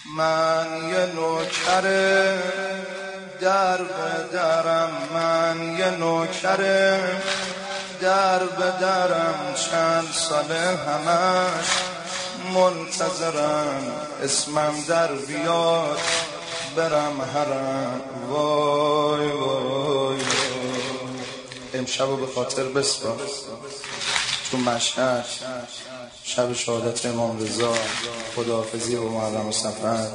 من یه نوکر در به درم، من یه نوکر در به درم، چند ساله همش منتظرم اسمم در بیاد برم حرم. وای وای امشب به خاطر بسپار تو مشهد شب شهادت امام رضا، خداحافظی با محرم سفر.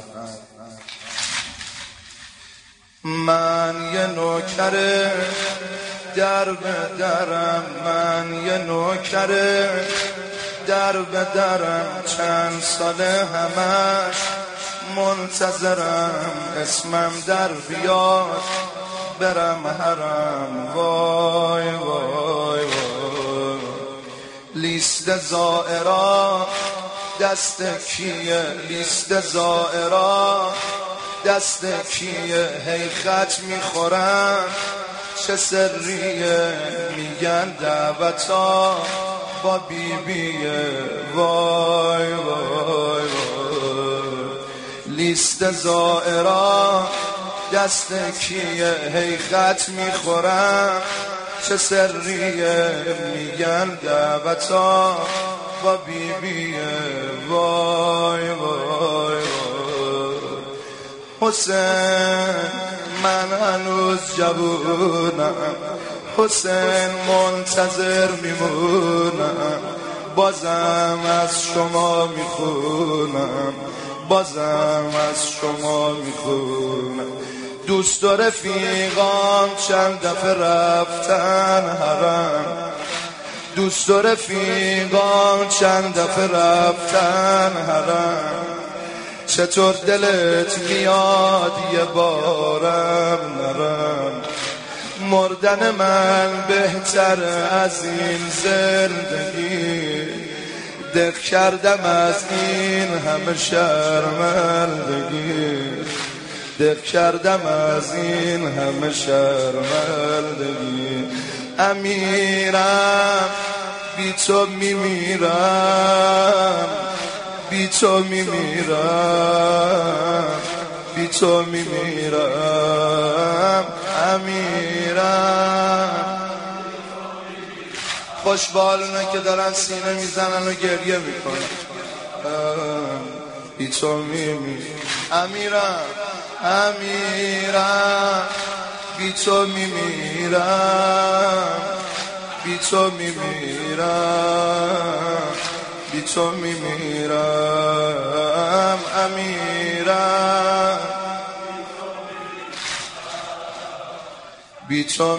من یه نوکر در به درم، من یه نوکر در به درم، چند ساله همش منتظرم اسمم در بیاد برم حرم. وای وای وای لیست زائرا دست کیه، لیست زائرا دست کیه، هی خط میخورن چه سریه، میگن دعوتا با بیبیه. وای وای وای لیست زائرا دست کیه، هی خط میخورن چه سریه، میگن دعوتا با بیبیه. وای وای وای حسین من هنوز جوونم، حسین منتظر میمونم، بازم از شما میخونم، بازم از شما میخونم. دوست و رفیقام چند دفعه رفتن حرم، دوست و رفیقام چند دفعه رفتن حرم. چطور دلت میاد یه بارم نرم، مردن من بهتر از این زندگی، دق کردم از این همه شرمندگی، دق کردم از این همه شرمندگی. امیرم بی تو میمیرم، بی تو میمیرم، بی تو میمیرم. امیرم خوشبالونه که دارن سینه میزنن و گریه میکنن. بی تو میمیرم امیرم، امیرم بی تو میمیرم، بی تو میمیرم، بی تو میمیرم. امیرم بی تو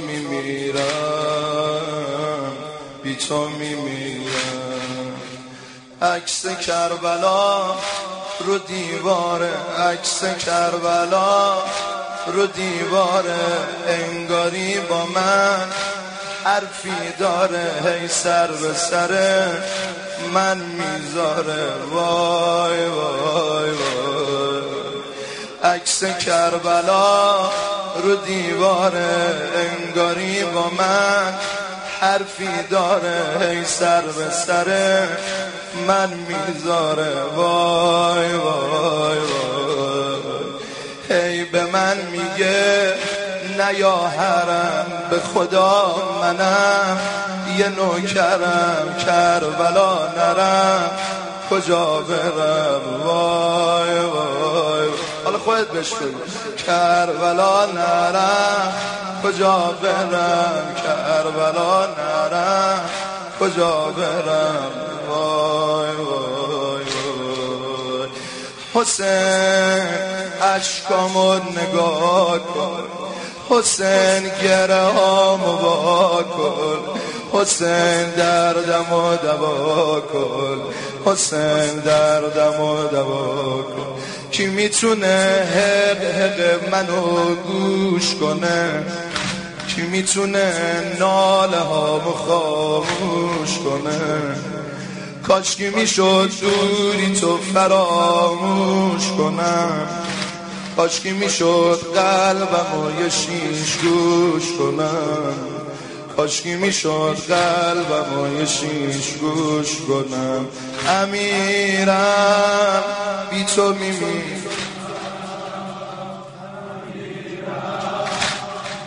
میمیرم، بی تو میمیرم. عکس کربلا رو دیواره، عکس کربلا رو دیواره، انگاری با من حرفی داره، هی سر به سر من میذاره. وای وای وای عکس کربلا رو دیواره، انگاری با من حرفی داره، هی سر به سر من میذاره. وای وای وای هی به من میگه نیا حرم، به خدا منم یه نوکرم، کربلا نرم کجا برم. وای وای حالا خودت بشکن، کربلا نرم کجا برم، کربلا نرم کجا برم. وای وای وای حسین اشکامو نگاه کن، حسین گره هامو وا کن، حسین دردمو دوا کن، حسین دردمو دوا کن. کی میتونه حق حق منو گوش کنه، کی میتونه ناله هامو خاموش کنه. کاشکی میشد دوری تو فراموش کنم، کاشکی میشد قلبمو یه شیش گوش کنم، کاشکی میشد قلبمو یه شیش گوش کنم. امیرم بی تو میمیرم،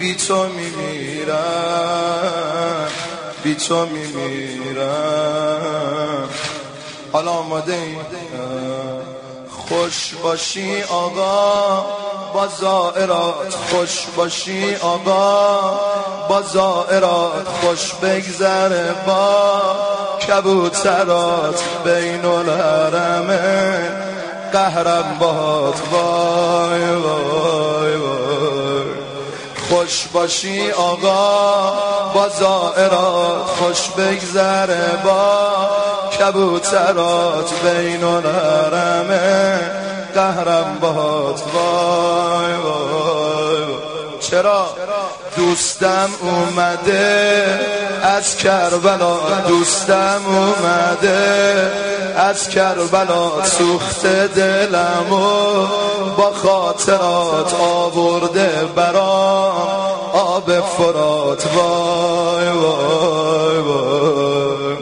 بی تو میمیرم، بی تو میمیرم. حالا آماده ای؟ خوش باشی آقا با زائرات، خوش باشی آقا با زائرات، خوش بگذره با کبوترات بین الحرمین قهرم باد. وای وای وای. خوش باشی آقا با زائرات، خوش بگذره با کبوترات بین الحرمین قهرم باد. وای وای. چرا؟ دوستم اومده از کربلا، دوستم اومده از کربلا، سوخته دلمو با خاطرات، آورده برام آب فرات. وای وای وای.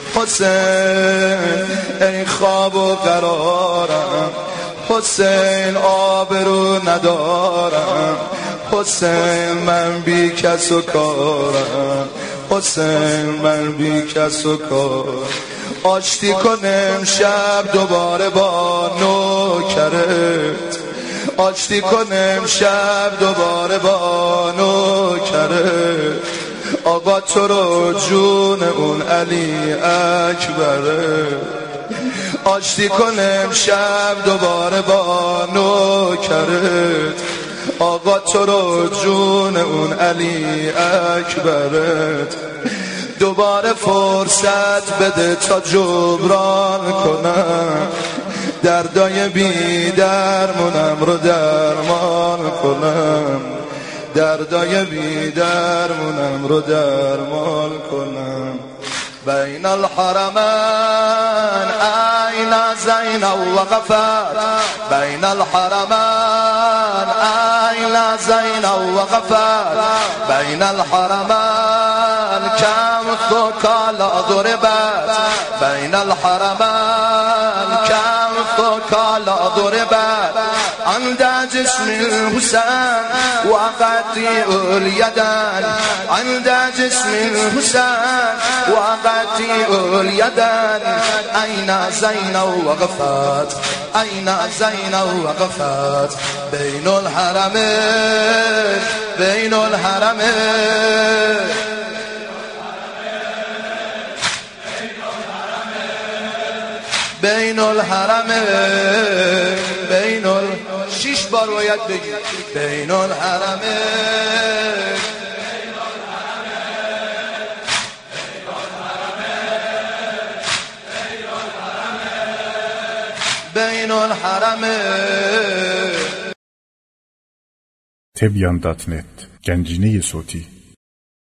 حسین ای خواب و قرارم، حسین آبرو ندارم، حسین من بی کس و کارم، حسین من بی کس و کار. آشتی کنم شب دوباره با نوکرت، آشتی کنم شب دوباره با نوکرت. آقا تو رو جون اون علی اکبره، آشتی کنم شب دوباره با نوکرت. آقا تو رو جون اون علی اکبرت. دوباره فرصت بده تا جبران کنم، دردای بی درمونم رو درمان کنم، دردای بی درمونم رو درمان کنم. بین الحرمین این زینب وقفت، بین الحرمین این زینب وقفت، بین الحرمین کم ثقالا ضربت، بین الحرمین کم ثقالا ضربت. عند جسم الحسين وقطيع اليدين، عند جسم الحسين وقطيع اليدين. أين زينب وقفت، أين زينب وقفت بين الحرمين، بين الحرمين. بین الحرمین، بین شش بار باید بگی بین الحرمین، بین الحرمین. Tebyan.net Gənciniyi Soti